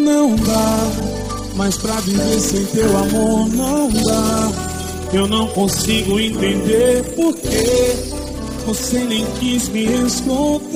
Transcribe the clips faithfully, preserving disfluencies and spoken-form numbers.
Não dá, mas pra viver sem teu amor não dá. Eu não consigo entender por que você nem quis me escutar.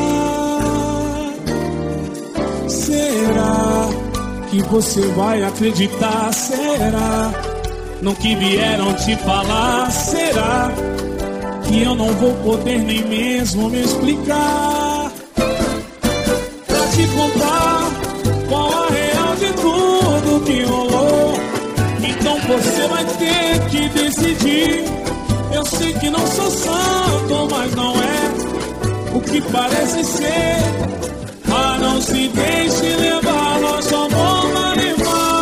Será que você vai acreditar? Será no que vieram te falar? Será que eu não vou poder nem mesmo me explicar? Pra te contar qual a real de tudo que rolou, então você vai ter que decidir. Eu sei que não sou santo, mas não é o que parece ser. Ah, não se deixe levar, nosso amor vale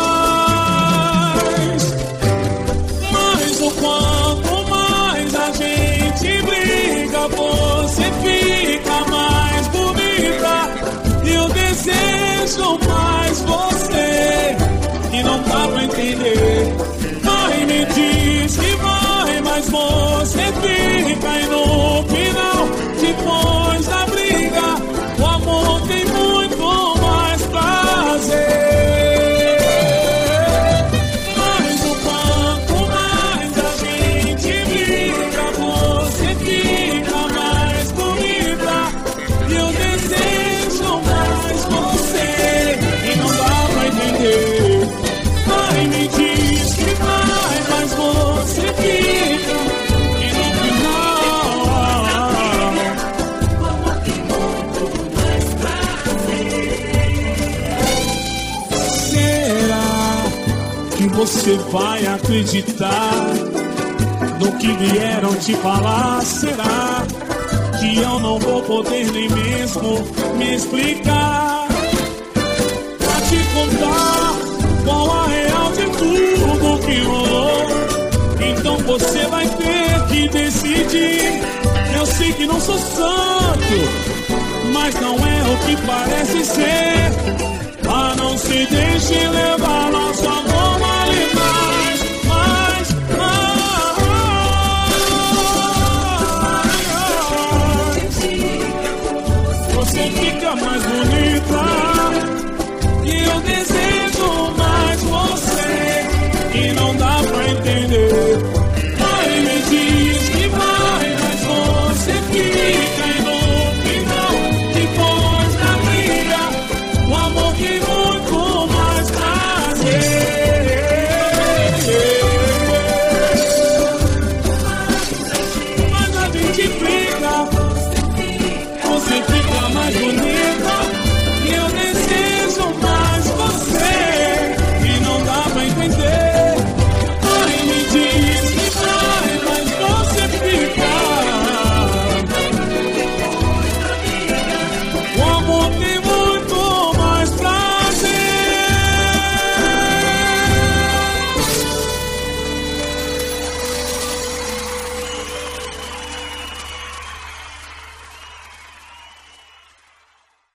mais. Mas o quanto mais a gente briga, você fica mais bonita. Eu desejo mais você, e não dá pra entender. Vai, me diz que vai, mas você fica. E no final, depois da briga, o amor tem muito mais prazer. Mas o quanto mais a gente briga, você fica mais bonita. E eu desejo mais você, e não dá pra entender. Vai, me diz que vai, mas você fica. E no final, o amor tem muito mais prazer. Será que você vai acreditar no que vieram te falar? Será que eu não vou poder nem mesmo me explicar? Pra te contar qual a real de tudo que rolou, então você vai ter que decidir. Eu sei que não sou santo, mas não é o que parece ser. Ah, não se deixe levar, nosso amor vale mais, mais, mais. Você fica mais bonita, e eu desejo mais você, e não dá pra entender. Vai, me diz que vai, mas você fica. E no final, depois da briga, o amor que